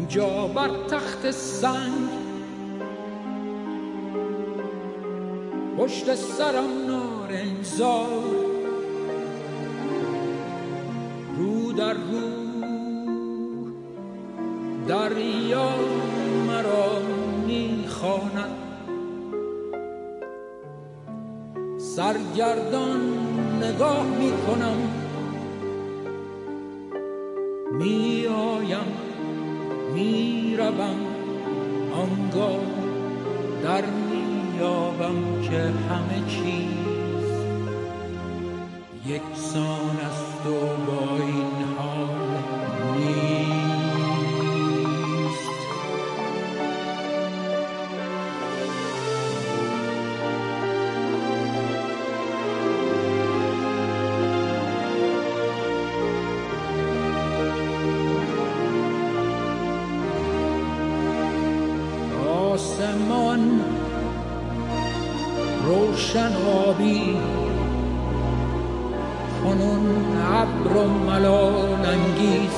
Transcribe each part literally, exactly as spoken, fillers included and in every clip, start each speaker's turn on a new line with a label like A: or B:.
A: اینجا بر تخت سنگ، پشت سرم نارنجزار، رو در رو دریا مرا میخواند. سرگردان نگاه میکنم، میآیم میروم، آنگاه در میابم که همه چیز یکسان است و با این حال نیست. آسمان روشن آبی، کنون ابر و ملال انگیز.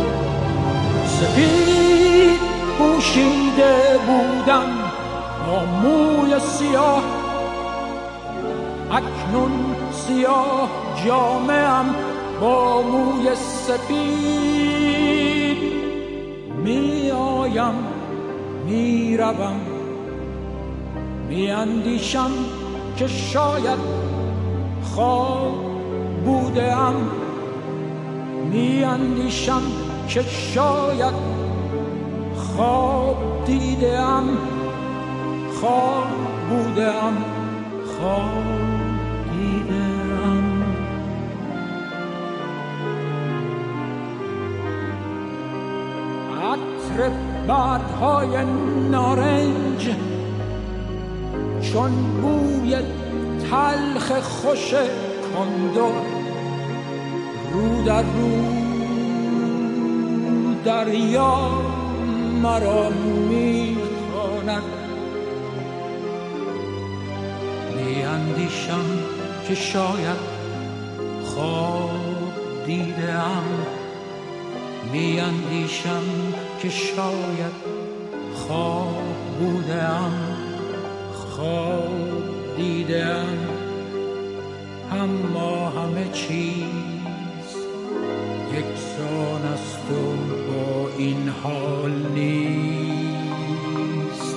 A: سپید پوشیده بودم با موی سیاه، اکنون سیاه جامه‌ام با موی سپید. می آیم می روم، می اندیشم که شاید خواب بودم، می اندیشم که شاید خواب دیدم، خواب بودم، خواب دیدم. عطر برگ‌های نارنج چون بوی تلخ خوش کندر، رو در رو دریا مرا میخواند. میاندیشم که شاید خواب دیدم، میاندیشم که شاید خواب بودم، خواب دیدم. اما همه چیز یکسان است و با این حال نیست.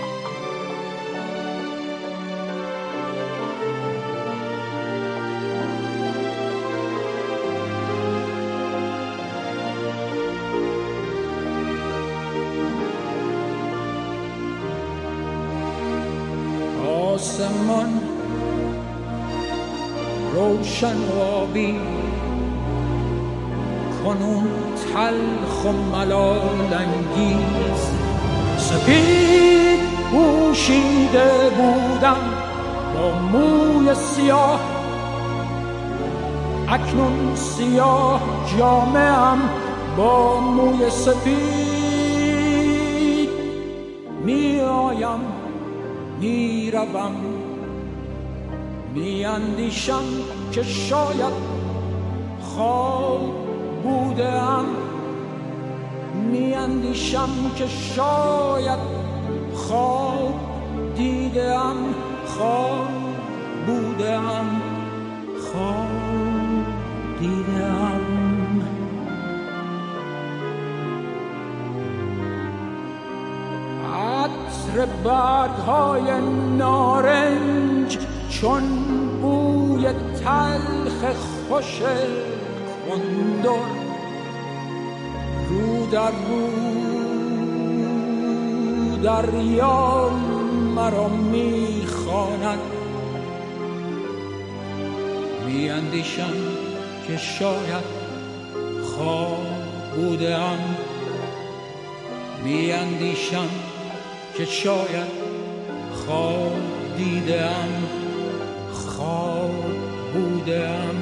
A: آسمان روشن و آبی، کنون تلخ و ملال انگیز. سپید پوشیده بودم با موی سیاه، اکنون سیاه جامه‌ام با موی سپید. می آیم می روم، می اندیشم که شاید خواب بودم، می اندیشم که شاید خواب دیدم، خواب بودم، خواب دیدم. عطر برگ‌های نارنج چون بوی تلخ خوش کندر، رو در رو دریا مرا میخواند. میاندیشم که شاید خواب بودم، میاندیشم که شاید خواب دیدم، خواب بودم.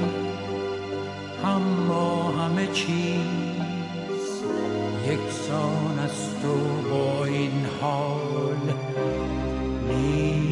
A: اما همه چیز یکسان است و با این حال نیست.